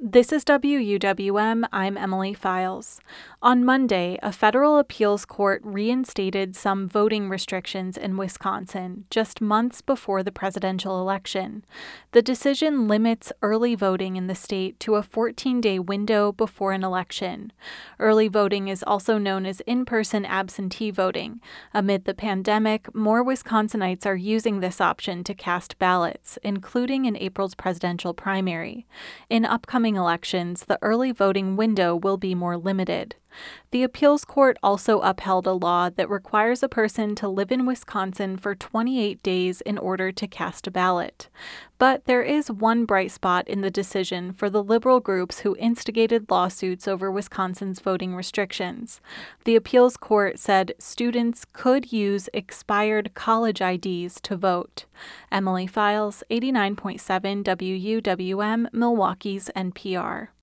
This is WUWM. I'm Emily Files. On Monday, a federal appeals court reinstated some voting restrictions in Wisconsin just months before the presidential election. The decision limits early voting in the state to a 14-day window before an election. Early voting is also known as in-person absentee voting. Amid the pandemic, more Wisconsinites are using this option to cast ballots, including in April's presidential primary. In upcoming elections, the early voting window will be more limited. The appeals court also upheld a law that requires a person to live in Wisconsin for 28 days in order to cast a ballot. But there is one bright spot in the decision for the liberal groups who instigated lawsuits over Wisconsin's voting restrictions. The appeals court said students could use expired college IDs to vote. Emily Files, 89.7 WUWM, Milwaukee's NPR.